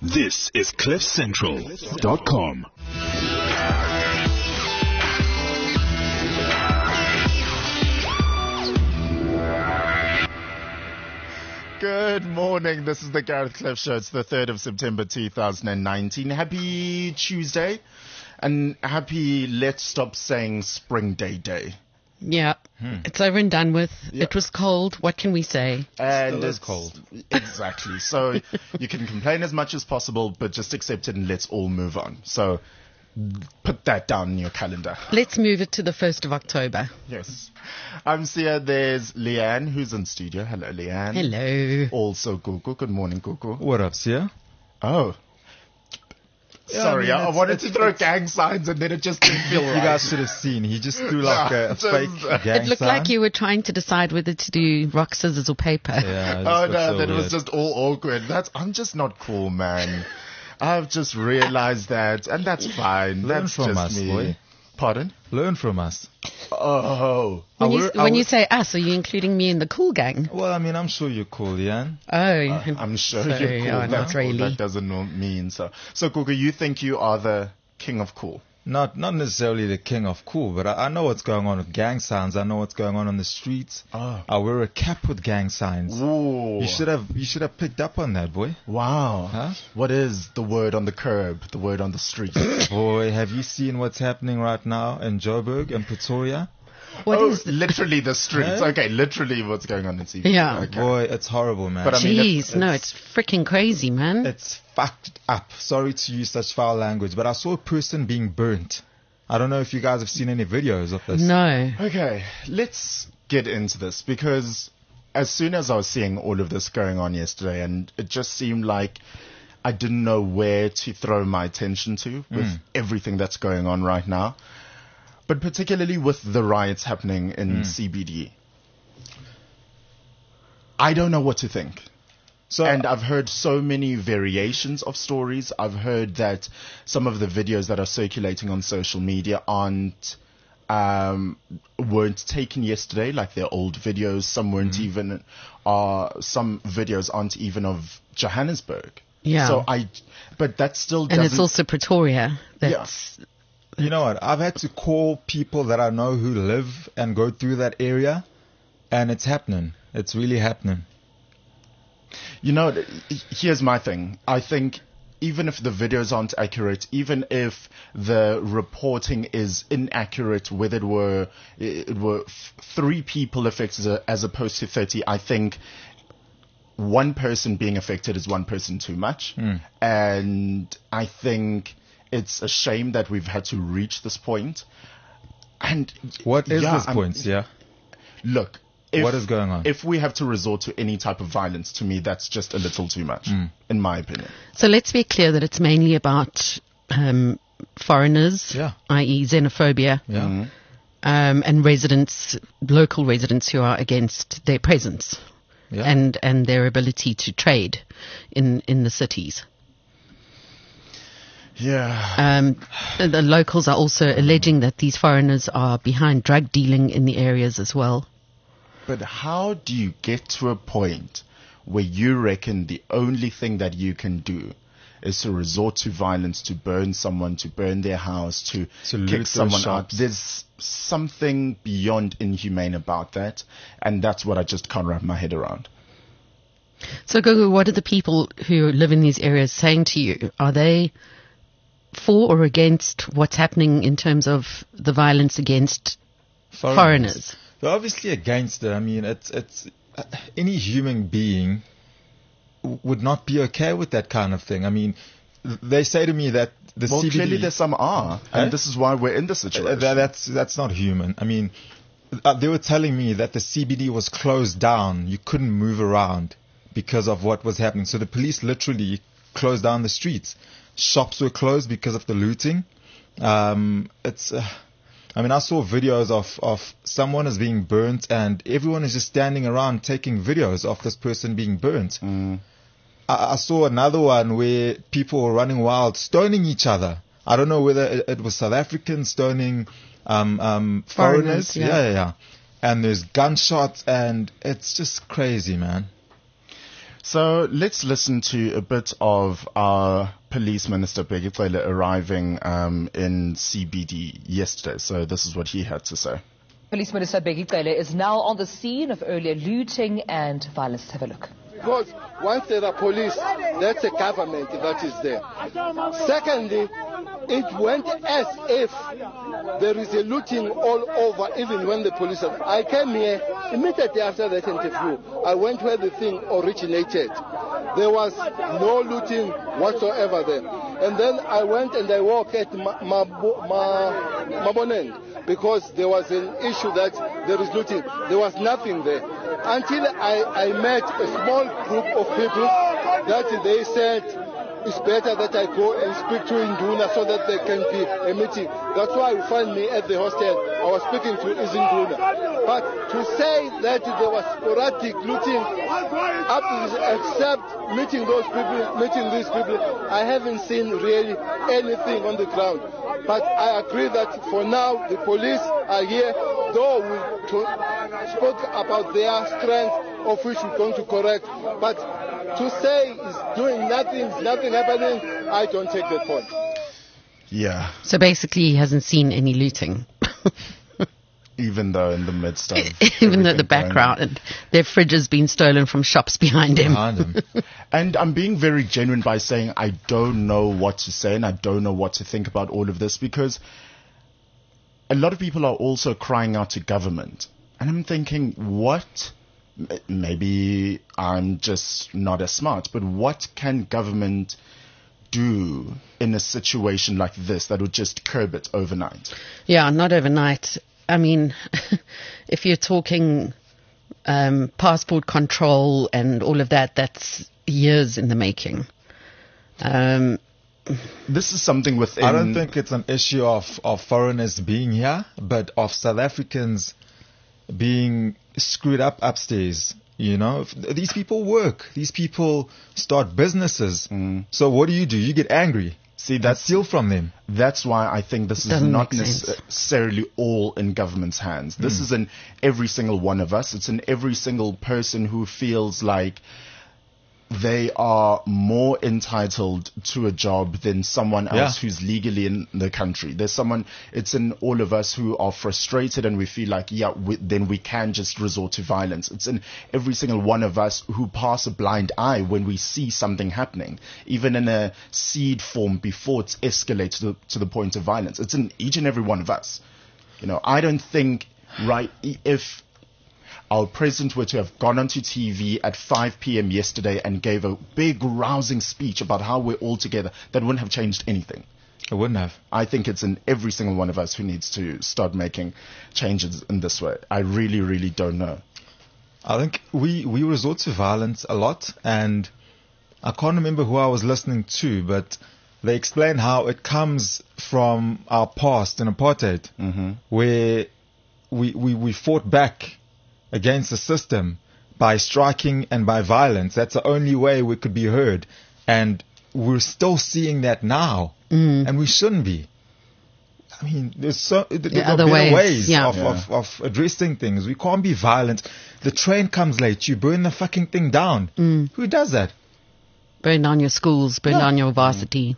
This is CliffCentral.com. Good morning. This is the Gareth Cliff Show. It's the 3rd of September 2019. Happy Tuesday and happy Let's Stop Saying Spring Day. Yeah, It's over and done with. Yeah. It was cold. What can we say? And Still is it's cold. Exactly. So you can complain as much as possible, but just accept it and let's all move on. So put that down in your calendar. Let's move it to the 1st of October. Yes. I'm Sia. There's Leanne, who's in studio. Hello, Leanne. Hello. Also, Gugu. Good morning, Gugu. What up, Sia? Oh. Sorry, I wanted to throw gang signs and then it just didn't feel right. You guys should have seen. He just threw like a fake gang It looked sign. like you were trying to decide whether to do rock, scissors, or paper. Yeah, it just Oh looked no, so that was weird. just all awkward. I'm just not cool, man. I've just realized that, and that's fine. Learn That's from just us, me. boy. Pardon? Learn from us. Oh. When you say us, are you including me in the cool gang? Well, I mean, I'm sure you're cool, Ian. Oh, I'm sure So, you're cool. not That's really. All that doesn't mean so. So, Gugu, you think you are the king of cool? Not necessarily the king of cool, but I know what's going on with gang signs. I know what's going on the streets. Oh. I wear a cap with gang signs. Ooh. You should have picked up on that, boy. Wow. Huh? What is the word on the curb, the word on the street? Boy, have you seen what's happening right now in Joburg and Pretoria? what Oh, is literally the streets. Huh? Okay, literally what's going on in TV. Yeah. Okay. Boy, it's horrible, man. But I mean, Jeez, no, it's freaking crazy, man. It's fucked up. Sorry to use such foul language, but I saw a person being burnt. I don't know if you guys have seen any videos of this. No. Okay, let's get into this because as soon as I was seeing all of this going on yesterday, and it just seemed like I didn't know where to throw my attention to with everything that's going on right now, but particularly with the riots happening in CBD. I don't know what to think. So And I've heard so many variations of stories. I've heard that some of the videos that are circulating on social media weren't taken yesterday, like they're old videos. Some weren't even, some videos aren't even of Johannesburg. Yeah. But that still And it's doesn't, also Pretoria. That's you know what? I've had to call people that I know who live and go through that area, and it's happening. It's really happening. you know, here's my thing. I think even if the videos aren't accurate, even if the reporting is inaccurate, whether it were 3 people affected as opposed to 30, I think one person being affected is one person too much. And I think it's a shame that we've had to reach this point. And What is yeah, this point? Yeah. Look. What is going on? If we have to resort to any type of violence, to me, that's just a little too much, in my opinion. So let's be clear that it's mainly about foreigners, Yeah. i.e. xenophobia, Yeah. and local residents who are against their presence Yeah. and their ability to trade in the cities. Yeah. The locals are also alleging that these foreigners are behind drug dealing in the areas as well. But how do you get to a point where you reckon the only thing that you can do is to resort to violence, to burn someone, to burn their house, to loot kick those someone out? shops? There's something beyond inhumane about that. And that's what I just can't wrap my head around. So, Gugu, what are the people who live in these areas saying to you? Are they for or against what's happening in terms of the violence against foreigners? They're obviously against it. I mean, it's any human being would not be okay with that kind of thing. I mean, they say to me that the Well, CBD. clearly there's some are. And this is why we're in this situation. That's not human. I mean, they were telling me that the CBD was closed down. You couldn't move around because of what was happening. So the police literally closed down the streets. Shops were closed because of the looting. I mean, I saw videos of someone is being burnt and everyone is just standing around taking videos of this person being burnt. I saw another one where people were running wild, stoning each other. I don't know whether it was South Africans stoning foreigners. Yeah. And there's gunshots and it's just crazy, man. So let's listen to a bit of our Police Minister Bheki Cele arriving in CBD yesterday. So this is what he had to say. Police Minister Bheki Cele is now on the scene of earlier looting and violence. Have a look. Because once there are police, that's a government that is there. Secondly, it went as if there is a looting all over, even when the police are. I came here immediately after that interview. I went where the thing originated. There was no looting whatsoever there. And then I went and I walked at Maboneng because there was an issue that there is looting. There was nothing there. Until I met a small group of people that they said it's better that I go and speak to Induna so that there can be a meeting. That's why you find me at the hostel. I was speaking to Induna. But to say that there was sporadic looting, except meeting those people, meeting these people, I haven't seen really anything on the ground. But I agree that for now the police are here, though we spoke about their strength, of which we're going to correct. But to say it's doing nothing, nothing happening, I don't take that point. Yeah. So basically he hasn't seen any looting. Even though in the midst of even though the background and their fridge has been stolen from shops behind him. And I'm being very genuine by saying I don't know what to say and I don't know what to think about all of this, because a lot of people are also crying out to government. And I'm thinking, what? Maybe I'm just not as smart, but what can government do in a situation like this that would just curb it overnight? Yeah, not overnight. I mean, if you're talking passport control and all of that, that's years in the making. This is something within... I don't think it's an issue of foreigners being here, but of South Africans being screwed up upstairs. You know, these people work. These people start businesses. So what do? You get angry. See, that's steal from them. That's why I think this is not necessarily all in government's hands. This is in every single one of us. It's in every single person who feels like they are more entitled to a job than someone else who's legally in the country. It's in all of us who are frustrated and we feel like, then we can just resort to violence. It's in every single one of us who pass a blind eye when we see something happening, even in a seed form before it's escalated to the point of violence. It's in each and every one of us. You know, I don't think, if our president were to have gone onto TV at 5 p.m. yesterday and gave a big rousing speech about how we're all together, that wouldn't have changed anything. It wouldn't have. I think it's in every single one of us who needs to start making changes in this way. I really, really don't know. I think we resort to violence a lot, and I can't remember who I was listening to, but they explain how it comes from our past in apartheid, where we fought back against the system by striking and by violence. That's the only way we could be heard. And we're still seeing that now. And we shouldn't be. I mean, there are other ways of addressing things. We can't be violent. The train comes late, you burn the fucking thing down. Who does that? Burn down your schools, burn down your varsity.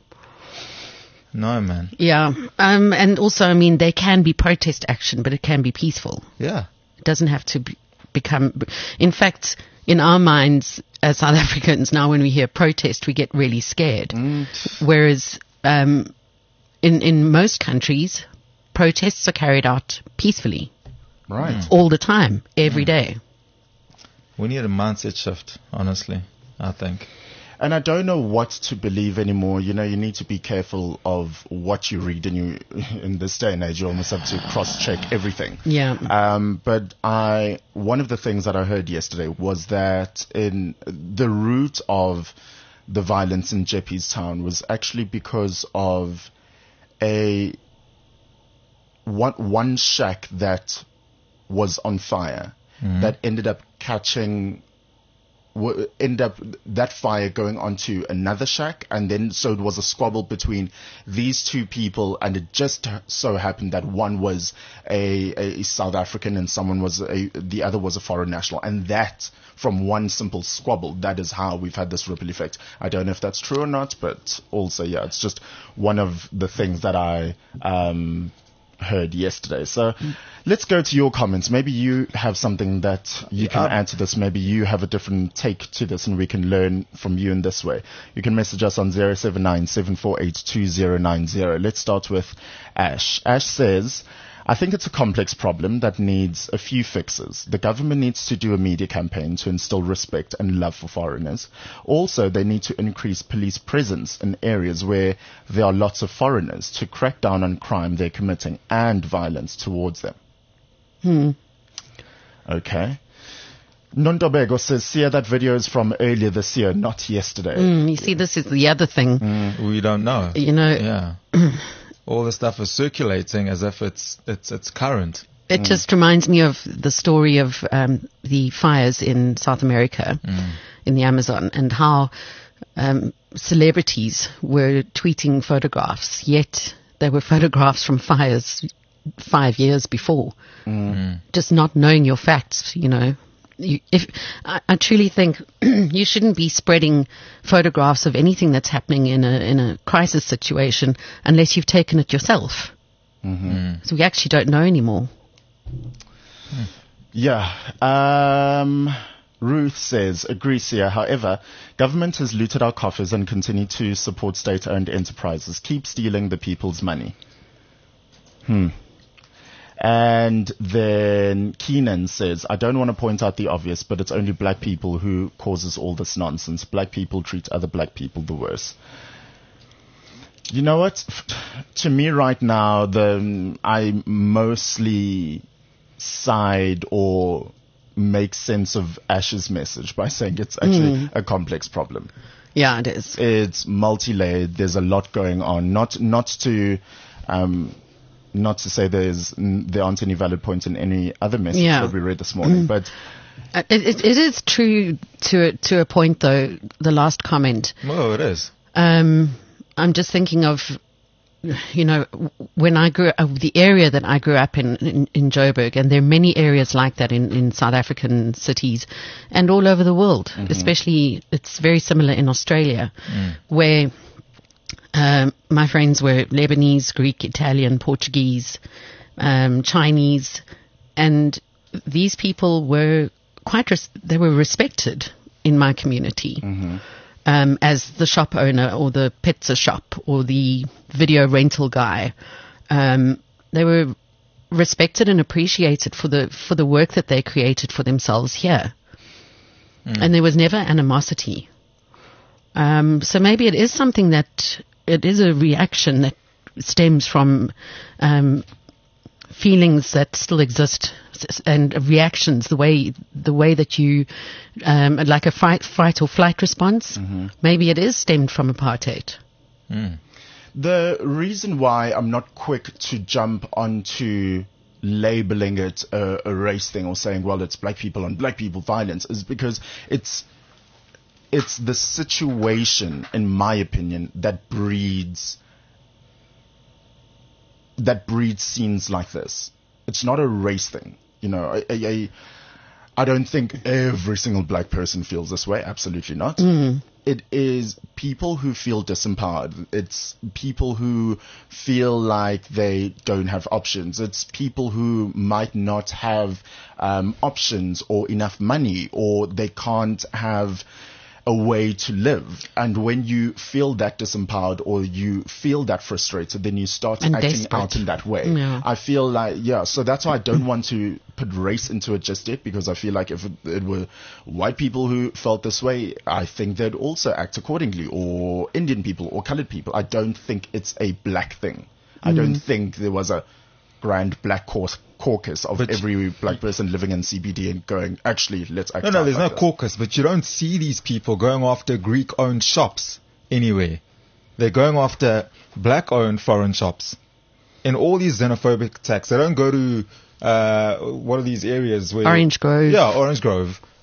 No, man. Yeah. And also, I mean, there can be protest action, but it can be peaceful. Yeah. It doesn't have to become... In fact, in our minds as South Africans, now when we hear protest, we get really scared. Whereas in most countries, protests are carried out peacefully. Right. All the time, every day. We need a mindset shift, honestly, I think. And I don't know what to believe anymore. You know, you need to be careful of what you read, and in this day and age, you almost have to cross-check everything. Yeah. But one of the things that I heard yesterday was that in the root of the violence in Jeppes Town was actually because of one shack that was on fire that ended up catching end up that fire going onto another shack, and then so it was a squabble between these two people, and it just so happened that one was a South African and the other was a foreign national, and that from one simple squabble, that is how we've had this ripple effect. I don't know if that's true or not, but also, yeah, it's just one of the things that I heard yesterday. So let's go to your comments. Maybe you have something that you can add to this. Maybe you have a different take to this and we can learn from you in this way. You can message us on 079-748-2090. Let's start with Ash. Ash says, I think it's a complex problem that needs a few fixes. The government needs to do a media campaign to instill respect and love for foreigners. Also, they need to increase police presence in areas where there are lots of foreigners to crack down on crime they're committing and violence towards them. Okay. Nontobego says, Sia, that video is from earlier this year, not yesterday. You see, this is the other thing. We don't know. You know, Yeah. All the stuff is circulating as if it's current. it just reminds me of the story of the fires in South America, in the Amazon, and how celebrities were tweeting photographs, yet they were photographs from fires 5 years before. Just not knowing your facts, you know. I truly think you shouldn't be spreading photographs of anything that's happening in a crisis situation unless you've taken it yourself. So we actually don't know anymore. Yeah. Ruth says, agree, Sia. However, government has looted our coffers and continue to support state-owned enterprises. Keep stealing the people's money. And then Keenan says, I don't want to point out the obvious, but it's only black people who causes all this nonsense. Black people treat other black people the worse. You know what? To me right now, I mostly side or make sense of Ash's message by saying it's actually a complex problem. Yeah, it is. It's multi-layered. There's a lot going on. Not to say there aren't any valid points in any other message that we read this morning, but it is true to a point, though. The last comment. Oh, it is. I'm just thinking of, you know, when I grew up, the area that I grew up in Joburg, and there are many areas like that in South African cities and all over the world. Especially, it's very similar in Australia, where my friends were Lebanese, Greek, Italian, Portuguese, Chinese, and these people were they were respected in my community as the shop owner or the pizza shop or the video rental guy. They were respected and appreciated for the work that they created for themselves here, and there was never animosity. So maybe it is something that. It is a reaction that stems from feelings that still exist and reactions, the way that you, like a fight or flight response. Maybe it is stemmed from apartheid. The reason why I'm not quick to jump onto labeling it a race thing or saying, well, it's black people on black people violence is because it's the situation, in my opinion, that breeds scenes like this. It's not a race thing. You know, I don't think every single black person feels this way. Absolutely not. It is people who feel disempowered. It's people who feel like they don't have options. It's people who might not have options or enough money, or they can't have a way to live. And when you feel that disempowered or you feel that frustrated, then you start acting desperate. out in that way. Yeah. I feel like, so that's why I don't want to put race into it just yet, because I feel like if it were white people who felt this way, I think they'd also act accordingly, or Indian people or colored people. I don't think it's a black thing. I don't think there was a grand black caucus of every black person living in CBD and going, actually, let's act. No, there's like no this. caucus, but you don't see these people going after Greek-owned shops anywhere. They're going after black-owned foreign shops. In all these xenophobic attacks, they don't go to, what are these areas where... Orange Grove. Yeah, Orange Grove.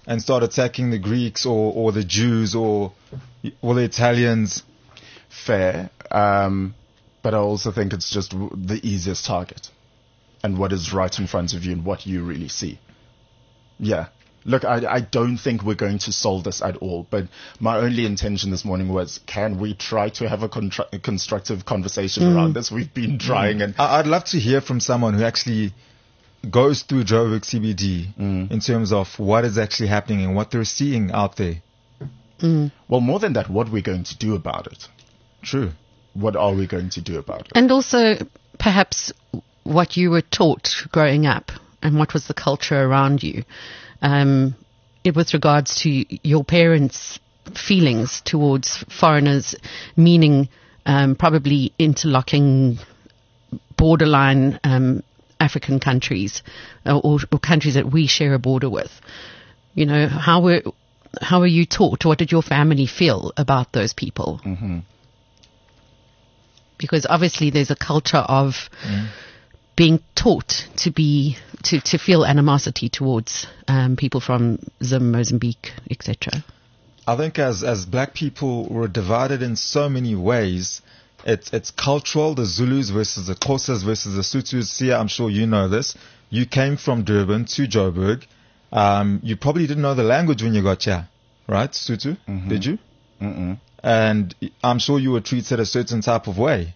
and start attacking the Greeks or the Jews or the Italians. Fair. But I also think it's just the easiest target and what is right in front of you and what you really see. Yeah. Look, I don't think we're going to solve this at all, but my only intention this morning was, can we try to have a constructive conversation around this? We've been trying. And I'd love to hear from someone who actually goes through Joburg CBD in terms of what is actually happening and what they're seeing out there. Well, more than that, what we're going to do about it. True. What are we going to do about it? And also, perhaps, what you were taught growing up and what was the culture around you. With regards to your parents' feelings towards foreigners, meaning probably interlocking borderline African countries or countries that we share a border with. You know, how were you taught? What did your family feel about those people? Mm-hmm. Because obviously there's a culture of being taught to feel animosity towards people from Zim, Mozambique, etc. I think as black people, we're divided in so many ways. It's cultural, the Zulus versus the Xhosas versus the Sothos. Sia, I'm sure you know this. You came from Durban to Joburg. You probably didn't know the language when you got here, right, Sotho? Mm-hmm. Did you? Mm-mm. And I'm sure you were treated a certain type of way.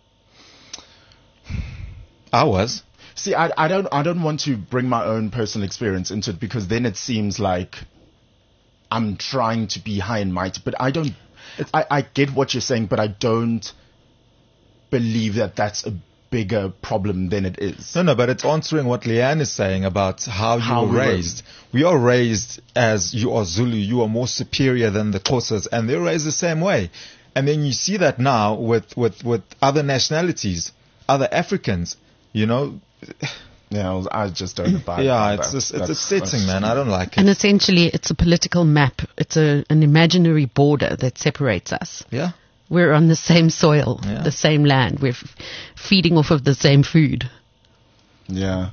I was. See, I don't want to bring my own personal experience into it because then it seems like I'm trying to be high and mighty. But I don't. I get what you're saying, but I don't believe that that's a bigger problem than it is. No, but it's answering what Leanne is saying about how you were raised. We are raised as you are Zulu, you are more superior than the Xhosas, and they're raised the same way. And then you see that now with other nationalities, other Africans, you know. Yeah, I just don't buy yeah, that. it's upsetting, man. I don't like it. And essentially, it's a political map. It's an imaginary border that separates us. Yeah. We're on the same soil, the same land. We're feeding off of the same food. Yeah.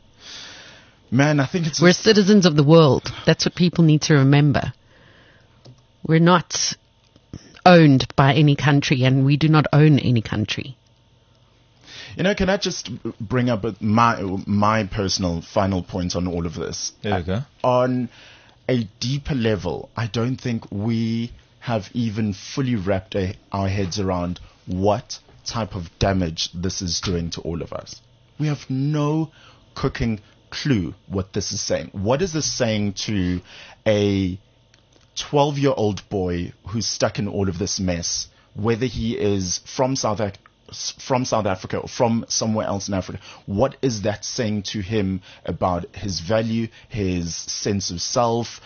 Man, I think we're citizens of the world. That's what people need to remember. We're not owned by any country, and we do not own any country. You know, can I just bring up my personal final point on all of this? There you go. On a deeper level, I don't think we have even fully wrapped our heads around what type of damage this is doing to all of us. We have no cooking clue what this is saying. What is this saying to a 12-year-old boy who's stuck in all of this mess, whether he is from South Africa or from somewhere else in Africa? What is that saying to him about his value, his sense of self,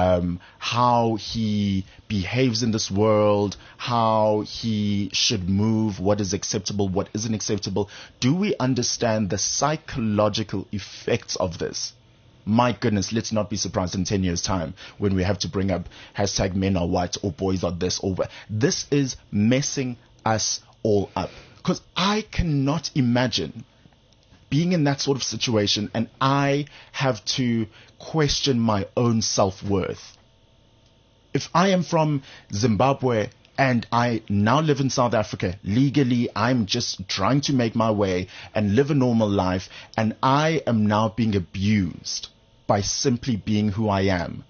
how he behaves in this world, how he should move, what is acceptable, what isn't acceptable? Do we understand the psychological effects of this? My goodness, let's not be surprised in 10 years' time when we have to bring up hashtag men are white or boys are this or that. This is messing us all up. Because I cannot imagine being in that sort of situation and I have to question my own self-worth. If I am from Zimbabwe and I now live in South Africa, legally I'm just trying to make my way and live a normal life, and I am now being abused by simply being who I am.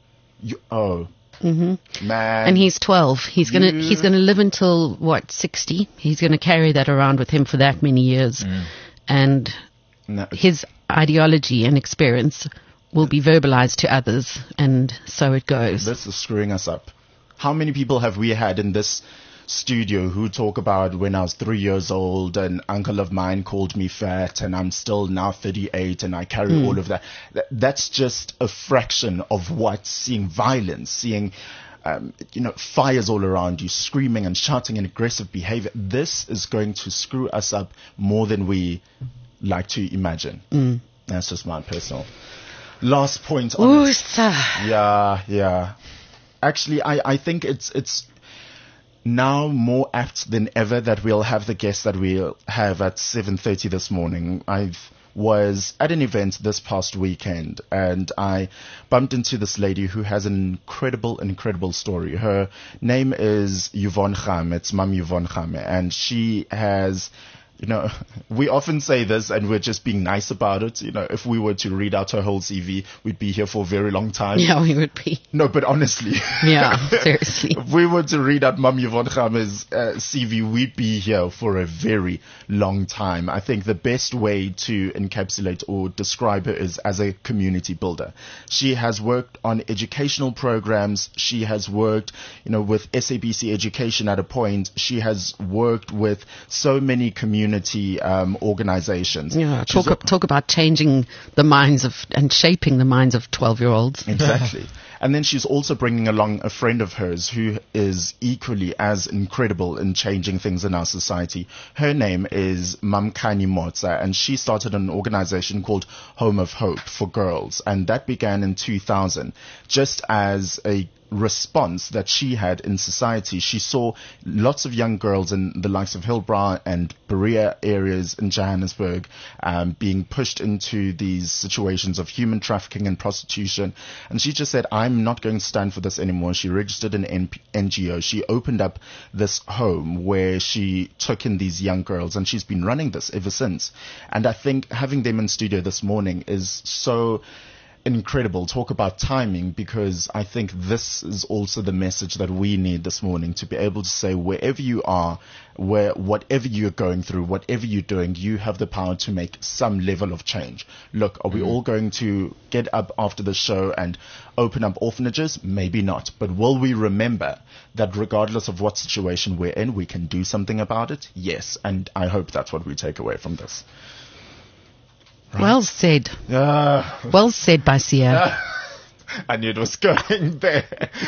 Mm-hmm. Man. And he's 12. He's gonna live until 60? He's gonna carry that around with him for that many years, and his ideology and experience will be verbalized to others, and so it goes. This is screwing us up. How many people have we had in this studio who talk about when I was 3 years old, an uncle of mine called me fat, and I'm still now 38 and I carry all of that. That's just a fraction of what seeing violence, seeing fires all around you, screaming and shouting and aggressive behavior. This is going to screw us up more than we like to imagine. That's just my personal last point on it. Yeah. Actually, I think it's now more apt than ever that we'll have the guest that we'll have at 7:30 this morning. was at an event this past weekend, and I bumped into this lady who has an incredible story. Her name is Yvonne Khame. It's Mum Yvonne Khame, and she has, you know, we often say this and we're just being nice about it. You know, if we were to read out her whole CV, we'd be here for a very long time. Yeah, we would be. No, but honestly. Yeah, seriously. If we were to read out Mum Yvonne Khame's CV, we'd be here for a very long time. I think the best way to encapsulate or describe her is as a community builder. She has worked on educational programs. She has worked, you know, with SABC Education at a point. She has worked with so many community organizations. Yeah, talk about changing the minds of and shaping the minds of 12-year-olds. Exactly. And then she's also bringing along a friend of hers who is equally as incredible in changing things in our society. Her name is Mamkhani Motsa, and she started an organization called Home of Hope for Girls, and that began in 2000 just as a response that she had in society. She saw lots of young girls in the likes of Hillbrow and Berea areas in Johannesburg being pushed into these situations of human trafficking and prostitution, and she just said, I'm not going to stand for this anymore. She registered an NGO. She opened up this home where she took in these young girls, and she's been running this ever since. And I think having them in studio this morning is so incredible. Talk about timing, because I think this is also the message that we need this morning, to be able to say, wherever you are, whatever you're going through, whatever you're doing, you have the power to make some level of change. Look, are we all going to get up after the show and open up orphanages? Maybe not. But will we remember that regardless of what situation we're in, we can do something about it? Yes. And I hope that's what we take away from this. Right. Well said. Well said, Basia. I knew it was going there.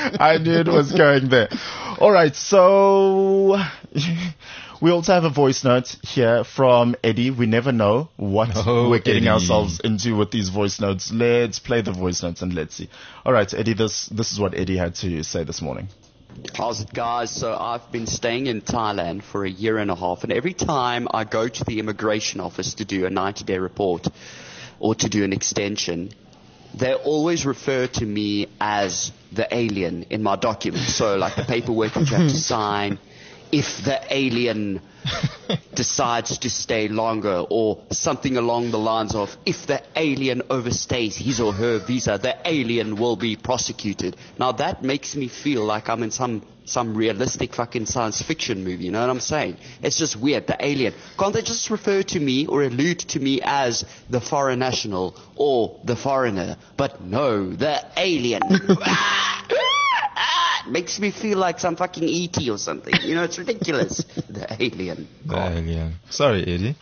All right, so we also have a voice note here from Eddie. We never know what we're getting ourselves into with these voice notes. Let's play the voice notes and let's see. All right, Eddie, this is what Eddie had to say this morning. How's it, guys? So I've been staying in Thailand for a year and a half, and every time I go to the immigration office to do a 90-day report or to do an extension, they always refer to me as the alien in my documents. So like the paperwork that you have to sign, if the alien decides to stay longer, or something along the lines of, if the alien overstays his or her visa, the alien will be prosecuted. Now that makes me feel like I'm in some realistic fucking science fiction movie, you know what I'm saying? It's just weird, the alien. Can't they just refer to me or allude to me as the foreign national or the foreigner? But no, the alien. Makes me feel like some fucking E.T. or something. You know, it's ridiculous. The alien. The alien. Sorry, Eddie.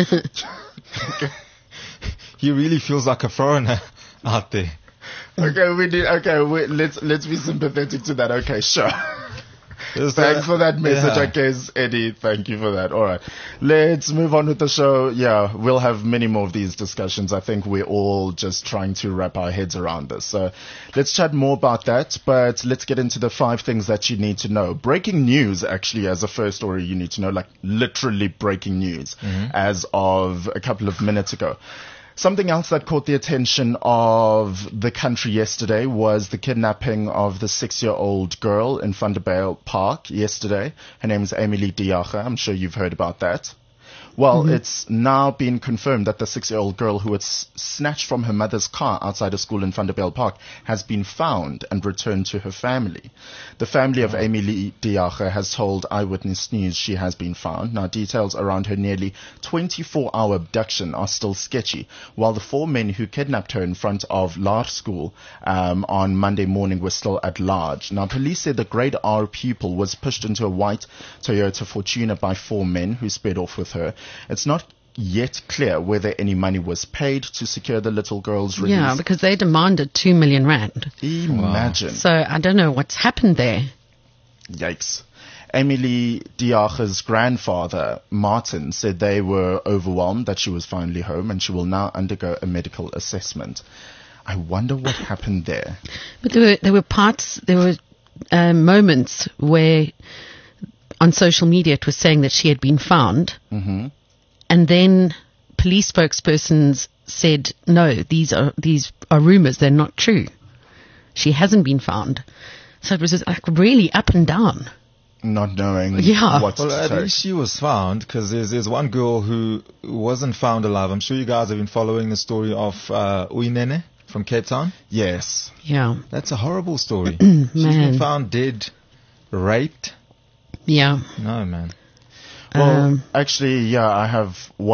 He really feels like a foreigner out there. Let's be sympathetic to that. Okay, sure. Thanks for that message, I guess, Eddie. Thank you for that. All right. Let's move on with the show. Yeah, we'll have many more of these discussions. I think we're all just trying to wrap our heads around this. So let's chat more about that, but let's get into the 5 things that you need to know. Breaking news, actually, as a first story you need to know, like literally breaking news as of a couple of minutes ago. Something else that caught the attention of the country yesterday was the kidnapping of the 6-year-old girl in Vanderbijl Park yesterday. Her name is Emily Diache. I'm sure you've heard about that. Well, it's now been confirmed that the 6-year-old girl who was snatched from her mother's car outside a school in Vanderbijl Park has been found and returned to her family. The family of Emily Diache has told Eyewitness News she has been found. Now, details around her nearly 24-hour abduction are still sketchy, while the 4 men who kidnapped her in front of Lahr School on Monday morning were still at large. Now, police said the grade R pupil was pushed into a white Toyota Fortuner by 4 men who sped off with her. It's not yet clear whether any money was paid to secure the little girl's release. Yeah, because they demanded 2 million rand. Imagine. So I don't know what's happened there. Yikes. Emily Diache's grandfather, Martin, said they were overwhelmed that she was finally home and she will now undergo a medical assessment. I wonder what happened there. But there were moments where on social media it was saying that she had been found, and then police spokespersons said, no, these are rumors, they're not true. She hasn't been found. So it was just like really up and down. Not knowing what to at take. least she was found, because there's one girl who wasn't found alive. I'm sure you guys have been following the story of Uyinene from Cape Town. Yes. Yeah. That's a horrible story. Man. She's been found dead, raped. Yeah. No, man. Well, actually, I have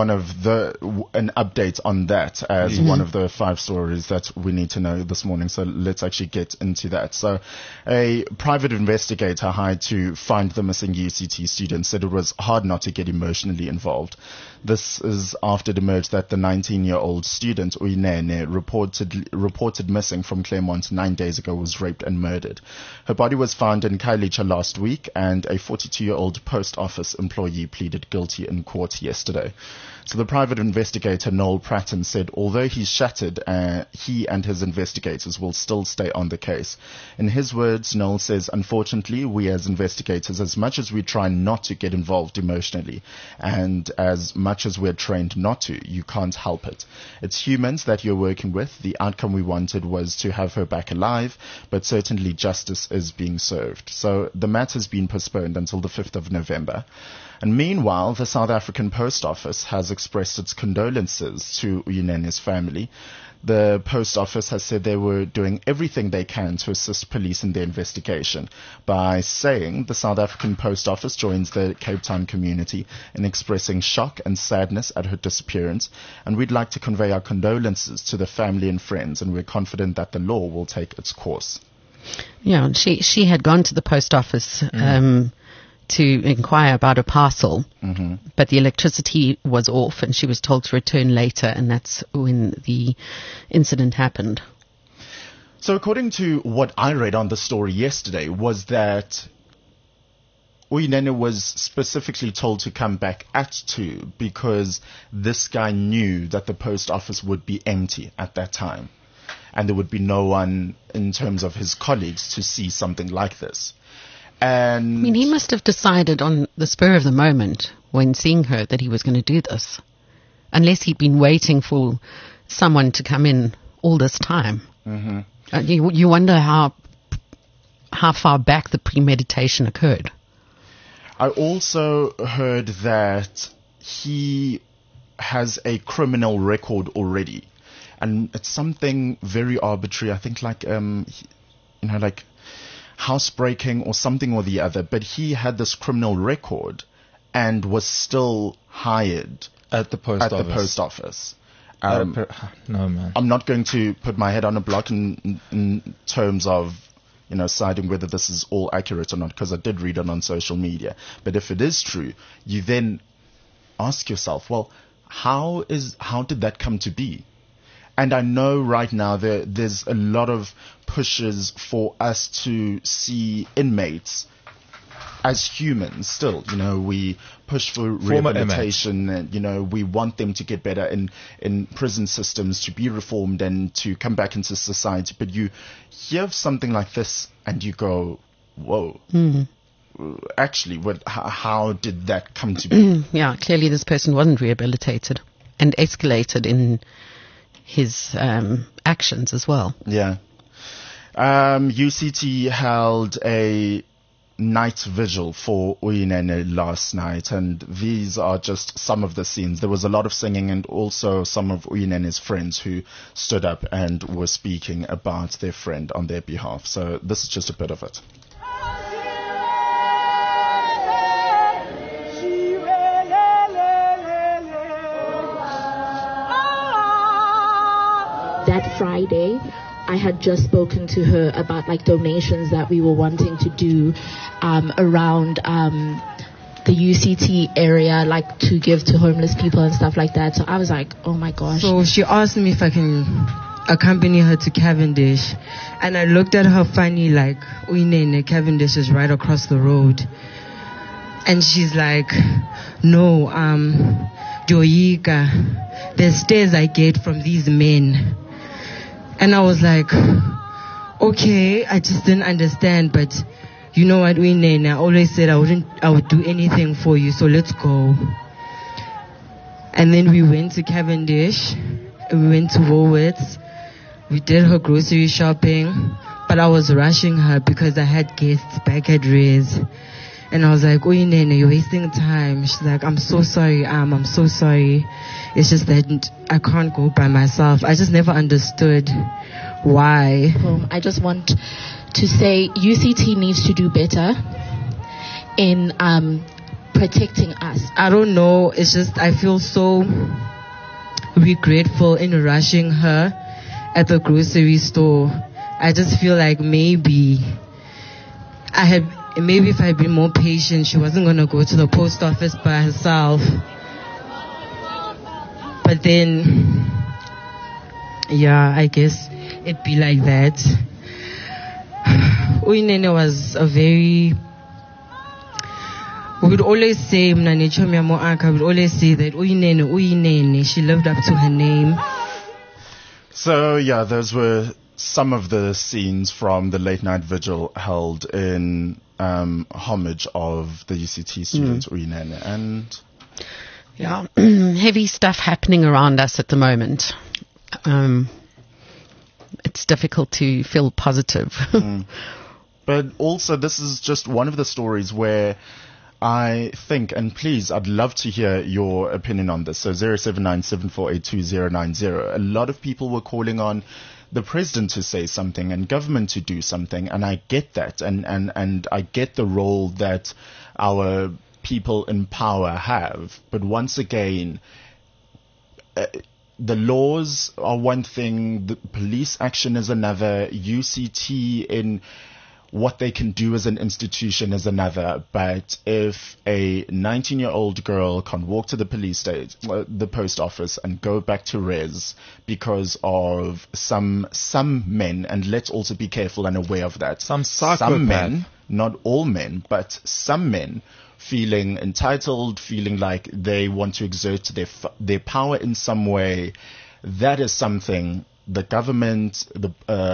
an update on that as one of the 5 stories that we need to know this morning. So let's actually get into that. So a private investigator hired to find the missing UCT student said it was hard not to get emotionally involved. This is after it emerged that the 19-year-old student, Uyinene, reported missing from Claremont 9 days ago, was raped and murdered. Her body was found in Khayelitsha last week, and a 42-year-old post office employee pleaded guilty in court yesterday. So the private investigator, Noel Pratton, said although he's shattered, he and his investigators will still stay on the case. In his words, Noel says, unfortunately, we as investigators, as much as we try not to get involved emotionally, and as much as we're trained not to, you can't help it. It's humans that you're working with. The outcome we wanted was to have her back alive, but certainly justice is being served. So the matter has been postponed until the 5th of November. And meanwhile, the South African Post Office has expressed its condolences to Uyinene's family. The Post Office has said they were doing everything they can to assist police in their investigation by saying the South African Post Office joins the Cape Town community in expressing shock and sadness at her disappearance, and we'd like to convey our condolences to the family and friends, and we're confident that the law will take its course. Yeah, she had gone to the post office to inquire about a parcel, but the electricity was off and she was told to return later, and that's when the incident happened. So according to what I read on the story yesterday was that Uyinene was specifically told to come back at 2 because this guy knew that the post office would be empty at that time and there would be no one in terms of his colleagues to see something like this. And I mean, he must have decided on the spur of the moment when seeing her that he was going to do this, unless he'd been waiting for someone to come in all this time. You wonder how far back the premeditation occurred. I also heard that he has a criminal record already, and it's something very arbitrary. I think like like housebreaking or something or the other, but he had this criminal record and was still hired at the post office. No, man. I'm not going to put my head on a block in terms of, deciding whether this is all accurate or not, because I did read it on social media. But if it is true, you then ask yourself, well, how did that come to be? And I know right now there's a lot of pushes for us to see inmates as humans still. We push for rehabilitation and, we want them to get better in prison systems, to be reformed and to come back into society. But you hear something like this and you go, whoa. Actually, how did that come to be? Yeah, clearly this person wasn't rehabilitated and escalated in his actions as well. Yeah. UCT held a night vigil for Uyinene last night, and these are just some of the scenes. There was a lot of singing and also some of Uyinene's friends who stood up and were speaking about their friend on their behalf. So this is just a bit of it. That Friday, I had just spoken to her about donations that we were wanting to do around the UCT area, to give to homeless people and stuff like that. So I was like, oh my gosh. So she asked me if I can accompany her to Cavendish, and I looked at her funny Uyinene, Cavendish is right across the road. And she's like, no, Joyika, there's stairs I get from these men. And I was like, okay, I just didn't understand, but you know what, Uyinene, I always said I would do anything for you, so let's go. And then we went to Cavendish, and we went to Woolworths. We did her grocery shopping, but I was rushing her because I had guests back at Rez. And I was like, "Oy, Nene, you're wasting time." She's like, "I'm so sorry, I'm so sorry. It's just that I can't go by myself." I just never understood why. I just want to say UCT needs to do better in protecting us. I don't know. It's just I feel so regretful in rushing her at the grocery store. I just feel like maybe if I had been more patient, she wasn't going to go to the post office by herself. But then, yeah, I guess it'd be like that. Uyinene was a very... We would always say, we would always say that Uyinene, she lived up to her name. So, yeah, those were some of the scenes from the late night vigil held in homage of the UCT student Uyinene. And yeah, heavy stuff happening around us at the moment. It's difficult to feel positive. But also, this is just one of the stories where I think, and please, I'd love to hear your opinion on this. So 0797482090. A lot of people were calling on the president to say something and government to do something, and I get that, and I get the role that our people in power have. But once again, the laws are one thing, the police action is another, UCT in what they can do as an institution is another. But if a 19-year-old girl can walk to the police station, the post office, and go back to Rez because of some men, and let's also be careful and aware of that. Some men, not all men, but some men feeling entitled, feeling like they want to exert their power in some way, that is something the government, the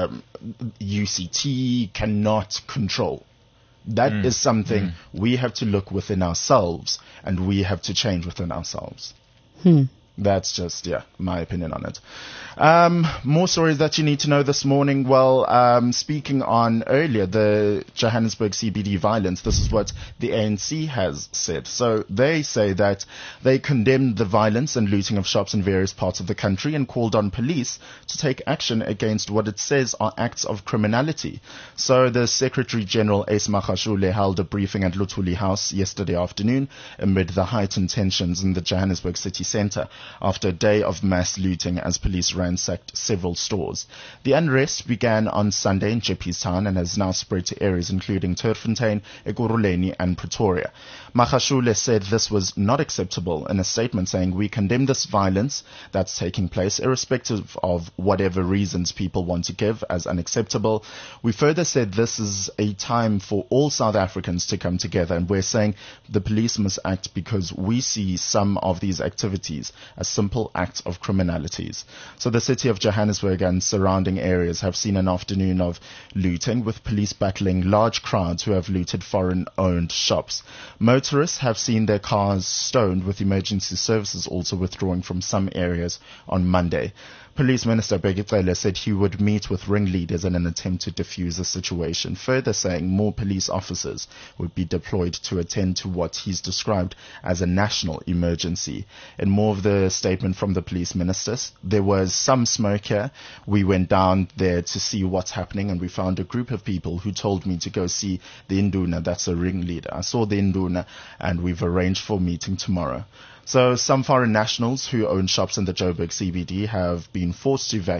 UCT cannot control. That is something we have to look within ourselves, and we have to change within ourselves. That's just, my opinion on it. More stories that you need to know this morning. Well, speaking on earlier, the Johannesburg CBD violence, this is what the ANC has said. So they say that they condemned the violence and looting of shops in various parts of the country and called on police to take action against what it says are acts of criminality. So the Secretary General Ace Magashule held a briefing at Luthuli House yesterday afternoon amid the heightened tensions in the Johannesburg city centre after a day of mass looting as police ransacked several stores. The unrest began on Sunday in Jeppes Town and has now spread to areas including Turffontein, Ekurhuleni and Pretoria. Magashule said this was not acceptable in a statement, saying, "We condemn this violence that's taking place irrespective of whatever reasons people want to give as unacceptable. We further said this is a time for all South Africans to come together, and we're saying the police must act because we see some of these activities as simple acts of criminalities." So the city of Johannesburg and surrounding areas have seen an afternoon of looting, with police battling large crowds who have looted foreign-owned shops. Motorists have seen their cars stoned, with emergency services also withdrawing from some areas on Monday. Police Minister Bheki Cele said he would meet with ringleaders in an attempt to defuse the situation, further saying more police officers would be deployed to attend to what he's described as a national emergency. In more of the statement from the police ministers, there was some smoke here. We went down there to see what's happening, and we found a group of people who told me to go see the Induna, that's a ringleader. I saw the Induna, and we've arranged for a meeting tomorrow. So some foreign nationals who own shops in the Joburg CBD have been forced to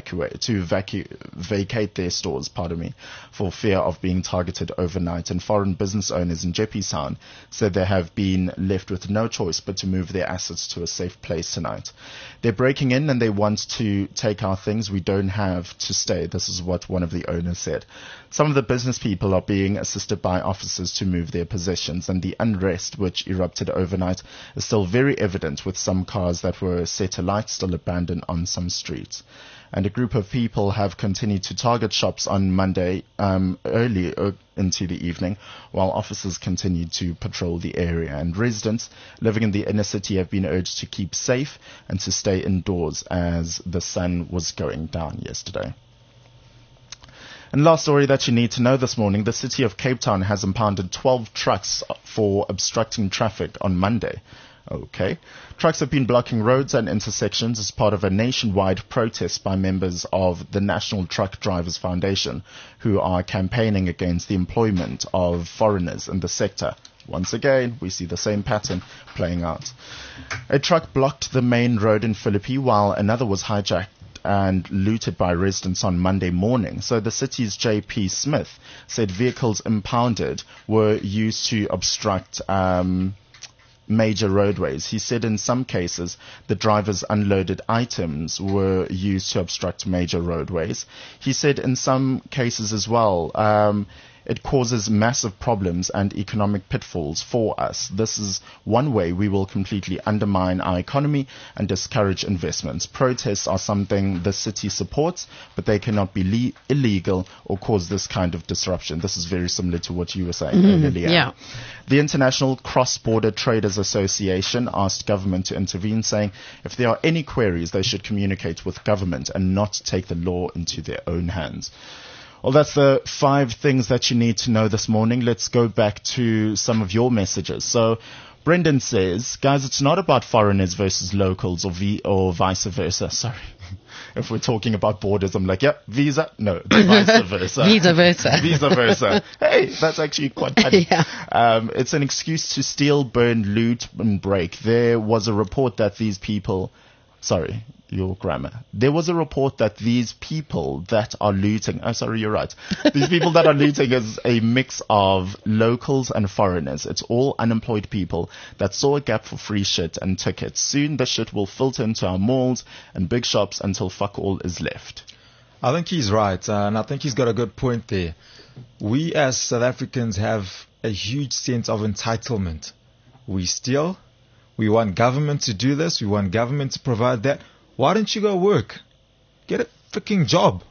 vacate their stores, for fear of being targeted overnight. And foreign business owners in Jeppes Town said they have been left with no choice but to move their assets to a safe place tonight. They're breaking in and they want to take our things. We don't have to stay. This is what one of the owners said. Some of the business people are being assisted by officers to move their possessions, and the unrest which erupted overnight is still very evident evident, with some cars that were set alight still abandoned on some streets. And a group of people have continued to target shops on Monday early into the evening, while officers continue to patrol the area. And residents living in the inner city have been urged to keep safe and to stay indoors as the sun was going down yesterday. And last story that you need to know this morning, the city of Cape Town has impounded 12 trucks for obstructing traffic on Monday. Okay. Trucks have been blocking roads and intersections as part of a nationwide protest by members of the National Truck Drivers Foundation, who are campaigning against the employment of foreigners in the sector. Once again, we see the same pattern playing out. A truck blocked the main road in Philippi while another was hijacked and looted by residents on Monday morning. So the city's J.P. Smith said vehicles impounded were used to obstruct major roadways. He said in some cases the drivers' unloaded items were used to obstruct major roadways. He said in some cases as well, it causes massive problems and economic pitfalls for us. This is one way we will completely undermine our economy and discourage investments. Protests are something the city supports, but they cannot be illegal or cause this kind of disruption. This is very similar to what you were saying earlier. Yeah. The International Cross-Border Traders Association asked government to intervene, saying if there are any queries, they should communicate with government and not take the law into their own hands. Well, that's the 5 things that you need to know this morning. Let's go back to some of your messages. So Brendan says, guys, it's not about foreigners versus locals or vice versa. Sorry. If we're talking about borders, I'm like, yep, visa. No, vice versa. Vice versa. Vice versa. Hey, that's actually quite funny. Yeah. It's an excuse to steal, burn, loot, and break. There was a report that these people... Sorry, your grammar. There was a report that these people that are looting... Oh, sorry, you're right. These people that are looting is a mix of locals and foreigners. It's all unemployed people that saw a gap for free shit and took it. Soon the shit will filter into our malls and big shops until fuck all is left. I think he's right, and I think he's got a good point there. We as South Africans have a huge sense of entitlement. We steal. We want government to do this. We want government to provide that. Why don't you go work? Get a freaking job.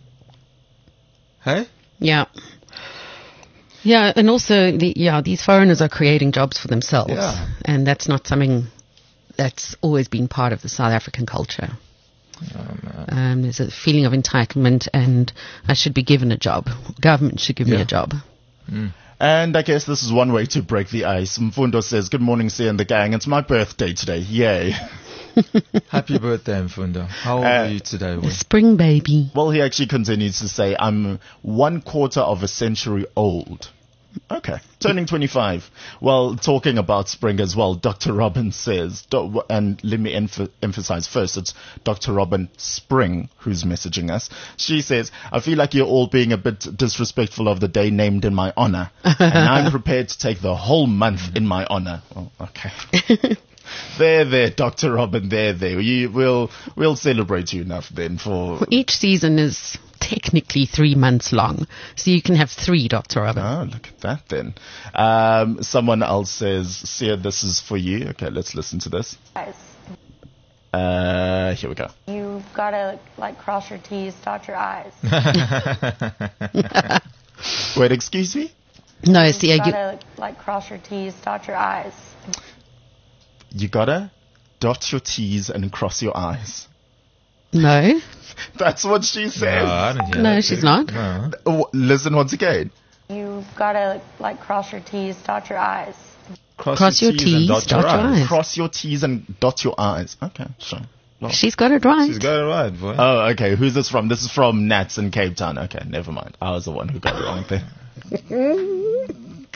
Hey? Yeah. Yeah, and also, these foreigners are creating jobs for themselves. Yeah. And that's not something that's always been part of the South African culture. There's a feeling of entitlement, and I should be given a job. Government should give me a job. Mm. And I guess this is one way to break the ice. Mfundo says, good morning, Sia and the gang. It's my birthday today. Yay. Happy birthday, Mfundo. How old are you today? A spring baby. Well, he actually continues to say, I'm 1/4 of a century old. Okay. Turning 25. Well, talking about spring as well, Dr. Robin says, and let me emphasize first, it's Dr. Robin Spring who's messaging us. She says, I feel like you're all being a bit disrespectful of the day named in my honor. And I'm prepared to take the whole month in my honor. Oh, okay. There, Dr. Robin, there. We'll celebrate you enough then for... Each season is technically 3 months long, so you can have 3, Dr. Robin. Oh, look at that then. Someone else says, Sia, this is for you. Okay, let's listen to this. Here we go. You've got to, cross your T's, dot your I's. Wait, excuse me? No, Sia, You've got to, cross your T's, dot your I's. You gotta dot your T's and cross your I's. No. That's what she says. No, I didn't hear No, that. she's not. No. Listen once again. You've got to, cross your T's, dot your I's. Cross your T's, dot your I's. Cross your T's and dot your I's. Okay, sure. Well, She's got it right. She's got it right, boy. oh, okay. Who's this from? This is from Nats in Cape Town. Okay, never mind. I was the one who got it wrong there.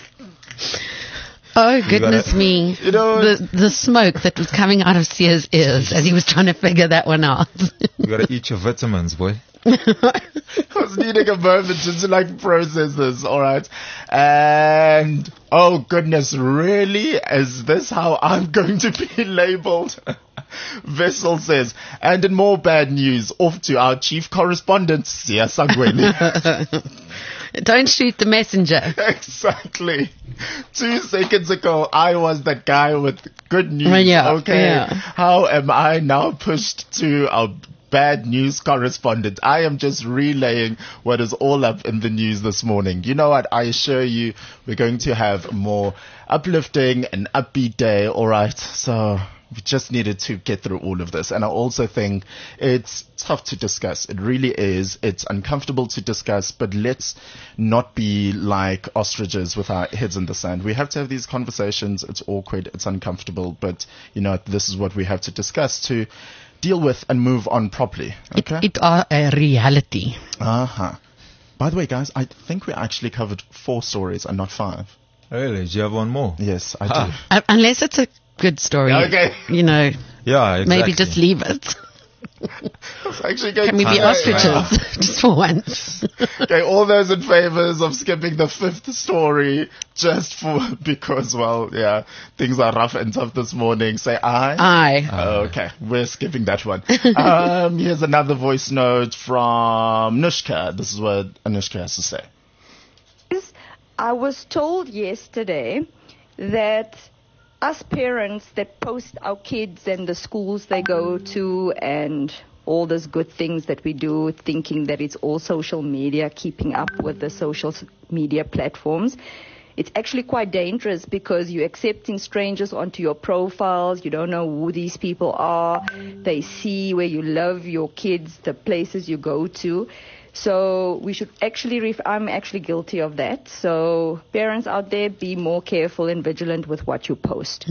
Oh, goodness me. You know, the smoke that was coming out of Sia's ears as he was trying to figure that one out. You got to eat your vitamins, boy. I was needing a moment just to process this, alright? And, oh goodness, really? Is this how I'm going to be labeled? Vessel says, and in more bad news, off to our chief correspondent, Sia Sangweni. Don't shoot the messenger. Exactly. 2 seconds ago, I was that guy with good news. Yeah, okay. yeah. How am I now pushed to a bad news correspondent? I am just relaying what is all up in the news this morning. You know what? I assure you, we're going to have a more uplifting and upbeat day. All right. So we just needed to get through all of this. And I also think it's tough to discuss. It really is. It's uncomfortable to discuss, but let's not be like ostriches with our heads in the sand. We have to have these conversations. It's awkward. It's uncomfortable, but you know, this is what we have to discuss to deal with and move on properly. Okay. It are a reality. Uh-huh. By the way, guys, I think we actually covered 4 stories and not 5. Really? Do you have one more? Yes, I do. Unless it's a good story. Okay. You know, Yeah, exactly. maybe just leave it. It's actually going Can we be ostriches just for once? Okay, all those in favors of skipping the 5th story just because, well, yeah, things are rough and tough this morning, say aye. Aye. Okay, we're skipping that one. Here's another voice note from Nushka. This is what Anushka has to say. I was told yesterday that us parents that post our kids and the schools they go to and all those good things that we do, thinking that it's all social media, keeping up with the social media platforms. It's actually quite dangerous because you're accepting strangers onto your profiles. You don't know who these people are. They see where you love your kids, the places you go to. So we should actually, I'm actually guilty of that. So parents out there, be more careful and vigilant with what you post.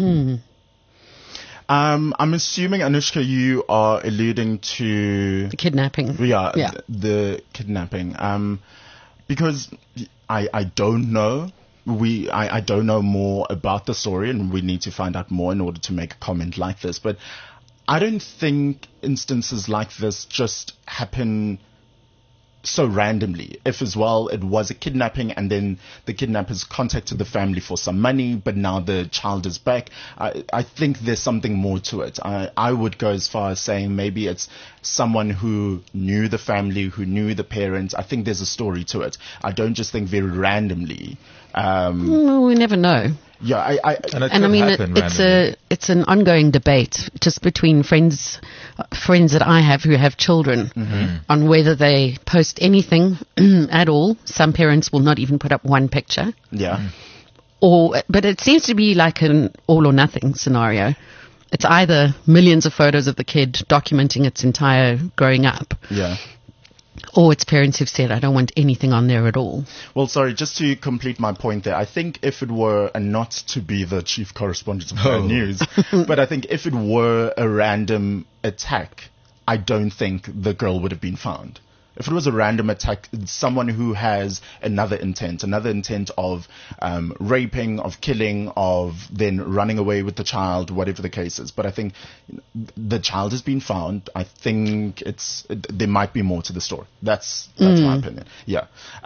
I'm assuming, Anushka, you are alluding to The kidnapping. Yeah, Yeah. the kidnapping. Because I don't know. I don't know more about the story, and we need to find out more in order to make a comment like this. But I don't think instances like this just happen so randomly. If as well it was a kidnapping and then the kidnappers contacted the family for some money, but now the child is back, I think there's something more to it. I would go as far as saying maybe it's someone who knew the family, who knew the parents. I think there's a story to it. I don't just think very randomly. We never know. Yeah, And I mean, it's an ongoing debate just between friends that I have who have children on whether they post anything at all. Some parents will not even put up one picture. Yeah. But it seems to be like an all or nothing scenario. It's either millions of photos of the kid documenting its entire growing up. Yeah. Or its parents who've said, I don't want anything on there at all. Well, sorry, just to complete my point there, I think if it were, and not to be the chief correspondent of Bad News, but I think if it were a random attack, I don't think the girl would have been found. If it was a random attack, someone who has another intent of raping, of killing, of then running away with the child, whatever the case is. But I think the child has been found. I think there might be more to the story. That's my opinion. Yeah.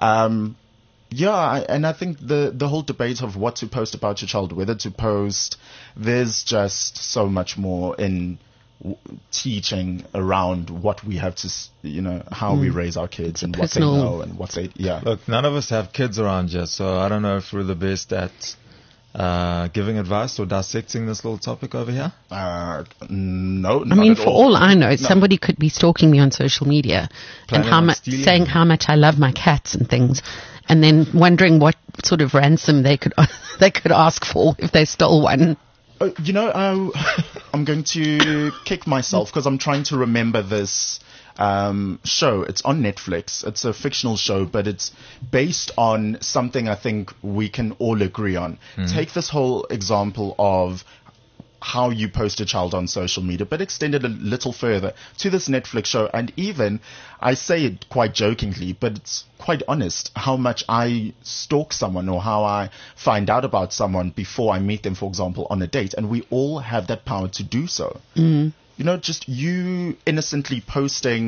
And I think the whole debate of what to post about your child, whether to post, there's just so much more in teaching around what we have to, how we raise our kids and what they know and what they, Look, none of us have kids around yet, so I don't know if we're the best at giving advice or dissecting this little topic over here. No, I mean, for all I know, somebody could be stalking me on social media and saying how much I love my cats and things, and then wondering what sort of ransom they could ask for if they stole one. I'm going to kick myself because I'm trying to remember this show. It's on Netflix. It's a fictional show, but it's based on something I think we can all agree on. Take this whole example of how you post a child on social media, but extend it a little further to this Netflix show. And even, I say it quite jokingly, but it's quite honest, how much I stalk someone or how I find out about someone before I meet them, for example, on a date. And we all have that power to do so. Just you innocently posting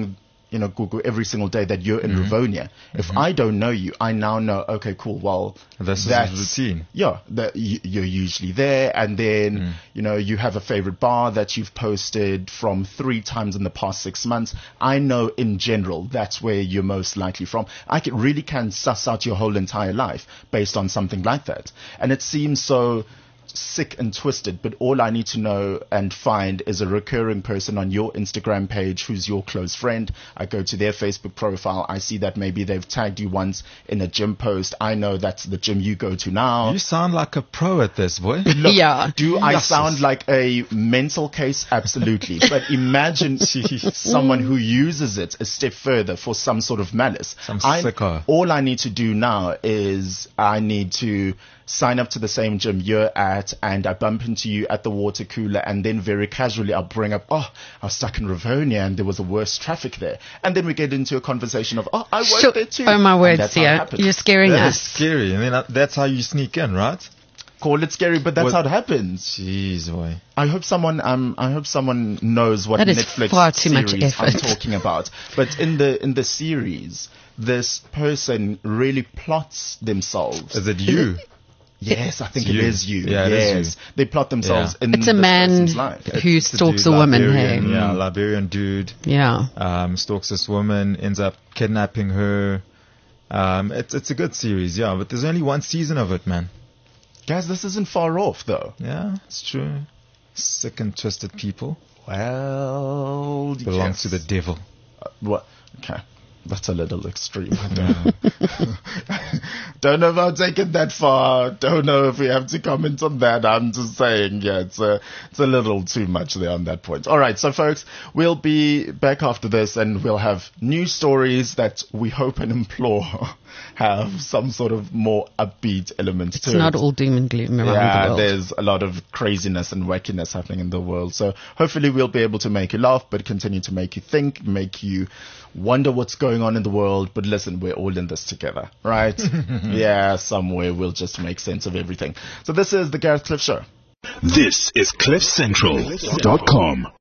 Google every single day that you're in Rivonia. If I don't know you, I now know, okay, cool, well, that's the routine. Yeah, that you're usually there, and then, you have a favorite bar that you've posted from 3 times in the past 6 months. I know in general that's where you're most likely from. I really can suss out your whole entire life based on something like that. And it seems so sick and twisted, but all I need to know and find is a recurring person on your Instagram page who's your close friend. I go to their Facebook profile. I see that maybe they've tagged you once in a gym post. I know that's the gym you go to now. You sound like a pro at this, boy. Look, yeah. Do I sound like a mental case? Absolutely. But imagine someone who uses it a step further for some sort of malice. Some sicker. All I need to do now is I need to sign up to the same gym you're at, and I bump into you at the water cooler, and then very casually I'll bring up, I was stuck in Rivonia and there was a worse traffic there. And then we get into a conversation of, I worked there too. Oh my word, Sia, you're scaring us. That's scary. And then that's how you sneak in, right? Call it scary, but that's how it happens. Jeez, boy. I hope someone knows what Netflix far too series much effort. I'm talking about. But in the series, this person really plots themselves. Is it you? Yes, I think it is you. Yeah, yes. it is you. They plot themselves in it's a this man person's life. who stalks a woman. Hey. Yeah, Liberian dude. Yeah. Stalks this woman, ends up kidnapping her. It's a good series, yeah, but there's only 1 season of it, man. Guys, this isn't far off, though. Yeah, it's true. Sick and twisted people. Well, belong to the devil. What? Okay. That's a little extreme. Don't know if I'll take it that far. Don't know if we have to comment on that. I'm just saying, it's a little too much there on that point. All right, so folks, we'll be back after this, and we'll have new stories that we hope and implore have some sort of more upbeat element to it. It's not all doom and gloom around the world. There's a lot of craziness and wackiness happening in the world. So hopefully we'll be able to make you laugh, but continue to make you think, make you wonder what's going on in the world. But listen, we're all in this together, right? Yeah, somewhere we'll just make sense of everything. So this is the Gareth Cliff Show. This is CliffCentral.com.